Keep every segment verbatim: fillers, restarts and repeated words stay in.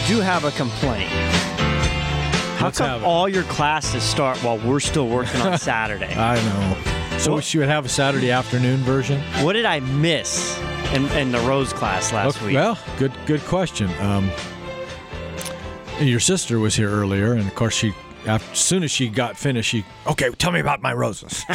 do have a complaint. How Let's come all your classes start while we're still working on Saturday? I know. So What- we should have a Saturday afternoon version? What did I miss in, in the Rose class last Okay, week? Well, good good question. Um, your sister was here earlier, and of course, she after, as soon as she got finished, she, okay, tell me about my roses.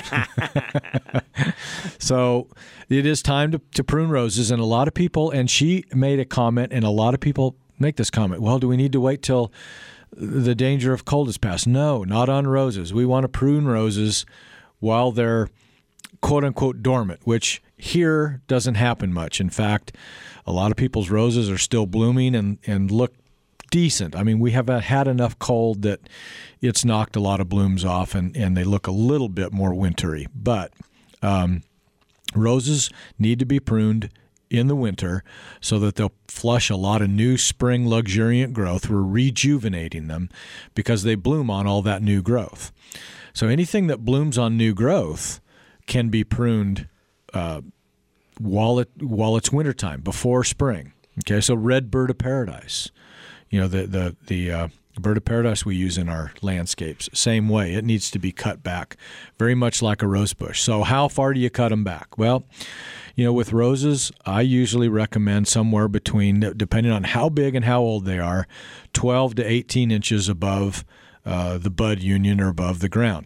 So it is time to, to prune roses, and a lot of people, and she made a comment, and a lot of people make this comment, well, do we need to wait till the danger of cold is past? No, not on roses. We want to prune roses while they're quote-unquote dormant, which here doesn't happen much. In fact, a lot of people's roses are still blooming and, and look decent. I mean, we have had enough cold that it's knocked a lot of blooms off, and, and they look a little bit more wintry. But um, roses need to be pruned in the winter so that they'll flush a lot of new spring luxuriant growth. We're rejuvenating them because they bloom on all that new growth. So anything that blooms on new growth can be pruned uh, while it while it's wintertime, before spring. Okay, so red bird of paradise, you know, the the the uh, bird of paradise we use in our landscapes, same way. It needs to be cut back, very much like a rose bush. So how far do you cut them back? Well, you know, with roses, I usually recommend somewhere between, depending on how big and how old they are, twelve to eighteen inches above uh, the bud union or above the ground.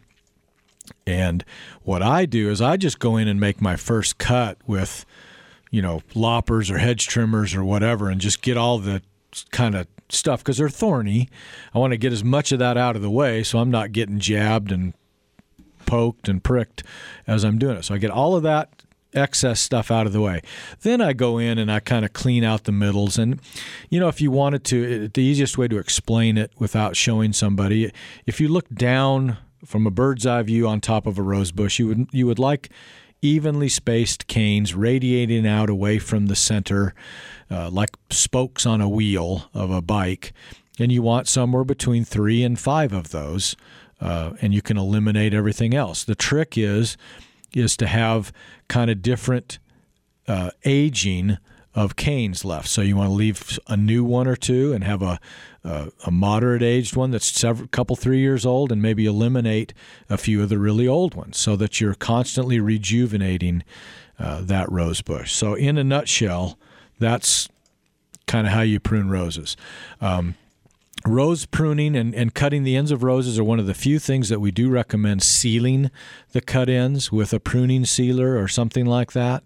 And what I do is I just go in and make my first cut with, you know, loppers or hedge trimmers or whatever, and just get all the kind of stuff, because they're thorny. I want to get as much of that out of the way so I'm not getting jabbed and poked and pricked as I'm doing it. So I get all of that excess stuff out of the way. Then I go in and I kind of clean out the middles. And, you know, if you wanted to, the easiest way to explain it without showing somebody, if you look down from a bird's eye view on top of a rose bush, you would you would like evenly spaced canes radiating out away from the center, uh, like spokes on a wheel of a bike. And you want somewhere between three and five of those, uh, and you can eliminate everything else. The trick is is to have kind of different uh, aging of canes left. So you want to leave a new one or two and have a a, a moderate aged one that's several couple three years old, and maybe eliminate a few of the really old ones, so that you're constantly rejuvenating uh, that rose bush. So in a nutshell, that's kind of how you prune roses. Um, Rose pruning and, and cutting the ends of roses are one of the few things that we do recommend sealing the cut ends with a pruning sealer or something like that.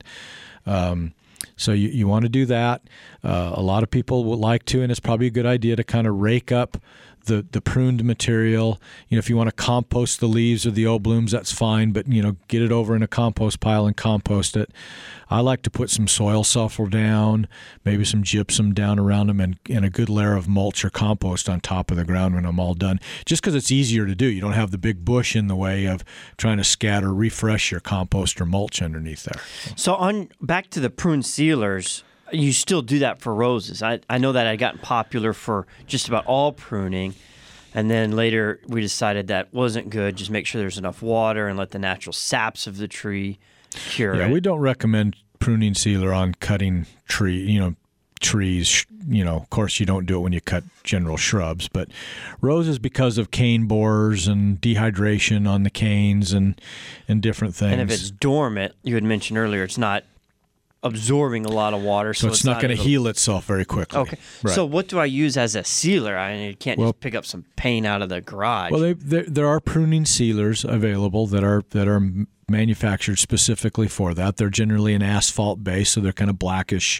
Um, so you, you want to do that. Uh, a lot of people would like to, and it's probably a good idea to kind of rake up the, the pruned material. You know, if you want to compost the leaves or the old blooms, that's fine, but, you know, get it over in a compost pile and compost it. I like to put some soil sulfur down, maybe some gypsum down around them, and, and a good layer of mulch or compost on top of the ground when I'm all done, just because it's easier to do. You don't have the big bush in the way of trying to scatter, refresh your compost or mulch underneath there. So on back to the prune sealers, you still do that for roses. I, I know that had gotten popular for just about all pruning, and then later we decided that wasn't good. Just make sure there's enough water and let the natural saps of the tree cure Yeah, it. we don't recommend pruning sealer on cutting tree, you know, trees. You know, of course, you don't do it when you cut general shrubs, but roses, because of cane borers and dehydration on the canes and and different things. And if it's dormant, you had mentioned earlier, it's not absorbing a lot of water, so, so it's, it's not, not going to heal itself very quickly. Okay. Right. So what do I use as a sealer? I mean, you can't well, just pick up some paint out of the garage. Well, they, there, there are pruning sealers available that are that are manufactured specifically for that. They're generally an asphalt base, so they're kind of blackish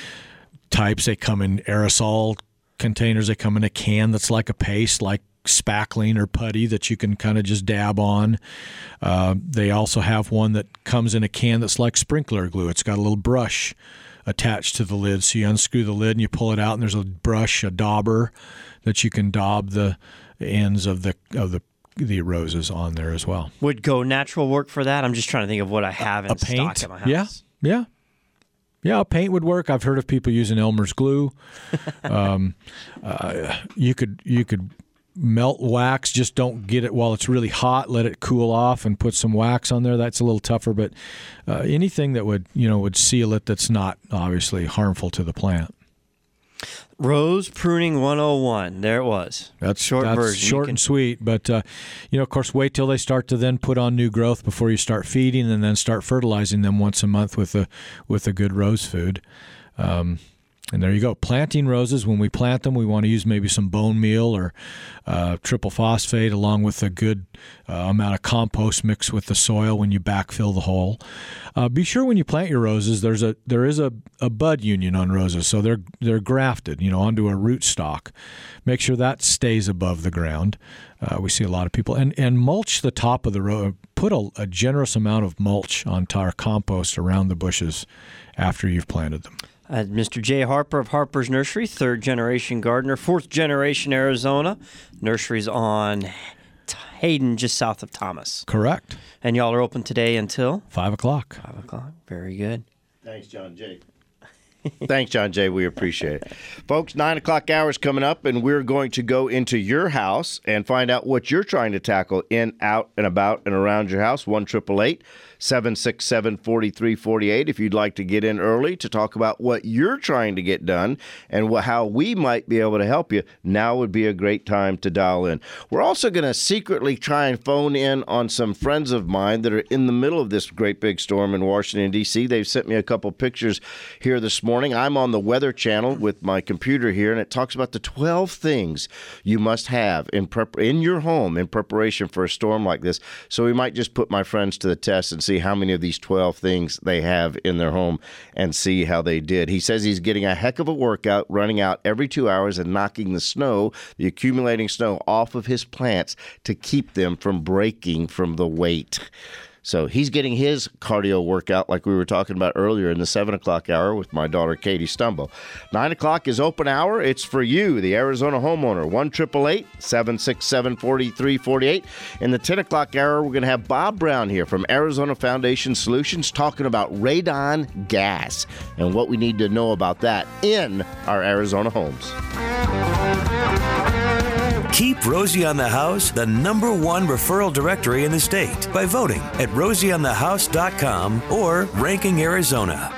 types. They come in aerosol containers. They come in a can that's like a paste, like spackling or putty that you can kind of just dab on. Uh, they also have one that comes in a can that's like sprinkler glue. It's got a little brush attached to the lid. So you unscrew the lid and you pull it out, and there's a brush, a dauber, that you can daub the ends of the of the the roses on there as well. Would Go Natural work for that? I'm just trying to think of what I have in a paint? stock at my house. Yeah, yeah. Yeah, a paint would work. I've heard of people using Elmer's glue. um, uh, you could you could melt wax. Just don't get it while it's really hot. Let it cool off and put some wax on there. That's a little tougher, but uh, anything that would you know would seal it, that's not obviously harmful to the plant. Rose Pruning one oh one. There it was. That's short that's version. short can... and sweet. But, uh, you know, of course, wait till they start to then put on new growth before you start feeding, and then start fertilizing them once a month with a with a good rose food. Um, and there you go. Planting roses, when we plant them, we want to use maybe some bone meal or uh, triple phosphate along with a good uh, amount of compost mixed with the soil when you backfill the hole. Uh, be sure when you plant your roses, there's a there is a, a bud union on roses, so they're they're grafted, you know, onto a root stock. Make sure that stays above the ground. Uh, we see a lot of people and and mulch the top of the row. Put a, a generous amount of mulch on tar compost around the bushes after you've planted them. Uh, Mister Jay Harper of Harper's Nursery, third generation gardener, fourth generation Arizona. Nursery's on Hayden, just south of Thomas. Correct. And y'all are open today until? Five o'clock. Five o'clock. Very good. Thanks, John Jay. Thanks, John Jay. We appreciate it. Folks, nine o'clock hour is coming up, and we're going to go into your house and find out what you're trying to tackle in, out, and about and around your house. one eight eight eight, seven six seven, four three four eight if you'd like to get in early to talk about what you're trying to get done and what, how we might be able to help you. Now would be a great time to dial in. We're also going to secretly try and phone in on some friends of mine that are in the middle of this great big storm in Washington, D C They've sent me a couple pictures here this morning. I'm on the Weather Channel with my computer here, and it talks about the twelve things you must have in prep in your home in preparation for a storm like this. So we might just put my friends to the test and see how many of these twelve things they have in their home and see how they did. He says he's getting a heck of a workout running out every two hours and knocking the snow, the accumulating snow, off of his plants to keep them from breaking from the weight. So he's getting his cardio workout like we were talking about earlier in the seven o'clock hour with my daughter, Katie Stumbo. nine o'clock is open hour. It's for you, the Arizona homeowner. one eight eight eight, seven six seven, four three four eight. In the ten o'clock hour, we're going to have Bob Brown here from Arizona Foundation Solutions talking about radon gas and what we need to know about that in our Arizona homes. Keep Rosie on the House the number one referral directory in the state by voting at rosie on the house dot com or Ranking Arizona.